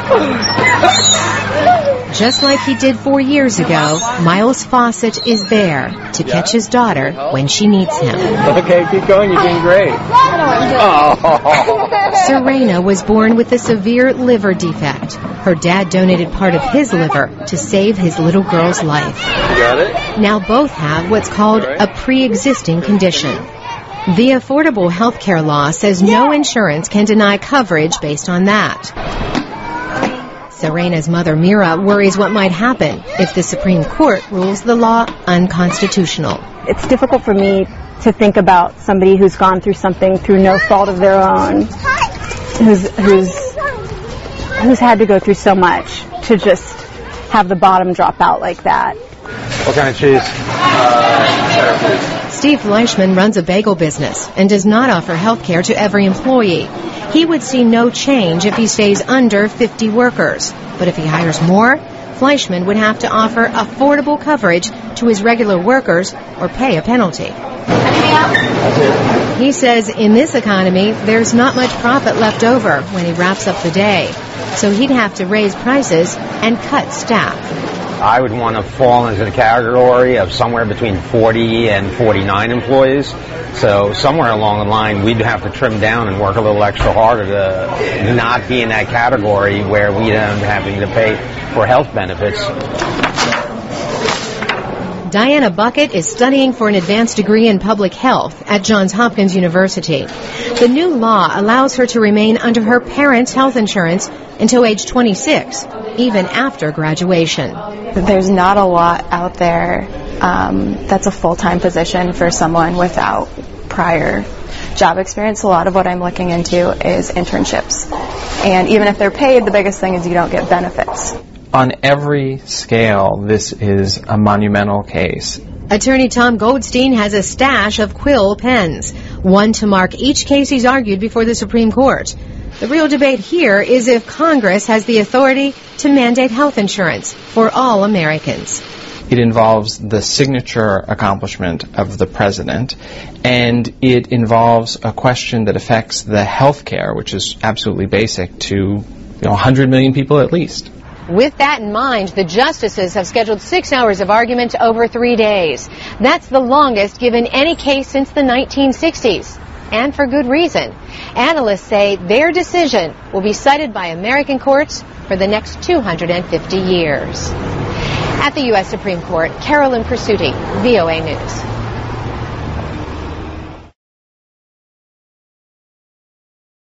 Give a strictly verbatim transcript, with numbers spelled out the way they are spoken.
Just like he did four years ago, Miles Fawcett is there to catch his daughter when she needs him. Okay, keep going. You're doing great. Oh. Serena was born with a severe liver defect. Her dad donated part of his liver to save his little girl's life. You got it? Now both have what's called a pre-existing condition. The Affordable Health Care law says no insurance can deny coverage based on that. Serena's mother, Mira, worries what might happen if the Supreme Court rules the law unconstitutional. It's difficult for me to think about somebody who's gone through something through no fault of their own, who's, who's, who's had to go through so much to just have the bottom drop out like that. What kind of cheese? Uh, Steve Fleischman runs a bagel business and does not offer health care to every employee. He would see no change if he stays under fifty workers. But if he hires more, Fleischman would have to offer affordable coverage to his regular workers or pay a penalty. He says in this economy, there's not much profit left over when he wraps up the day. So he'd have to raise prices and cut staff. I would want to fall into the category of somewhere between forty and forty-nine employees. So somewhere along the line, we'd have to trim down and work a little extra harder to not be in that category where we'd end up having to pay for health benefits. Diana Bucket is studying for an advanced degree in public health at Johns Hopkins University. The new law allows her to remain under her parents' health insurance until age twenty-six, even after graduation. There's not a lot out there um, that's a full-time position for someone without prior job experience. A lot of what I'm looking into is internships. And even if they're paid, the biggest thing is you don't get benefits. On every scale, this is a monumental case. Attorney Tom Goldstein has a stash of quill pens, one to mark each case he's argued before the Supreme Court. The real debate here is if Congress has the authority to mandate health insurance for all Americans. It involves the signature accomplishment of the president, and it involves a question that affects the health care, which is absolutely basic to you know, one hundred million people at least. With that in mind, the justices have scheduled six hours of argument over three days. That's the longest given any case since the nineteen sixties, and for good reason. Analysts say their decision will be cited by American courts for the next two hundred fifty years. At the U S Supreme Court, Carolyn Pursuti, V O A News.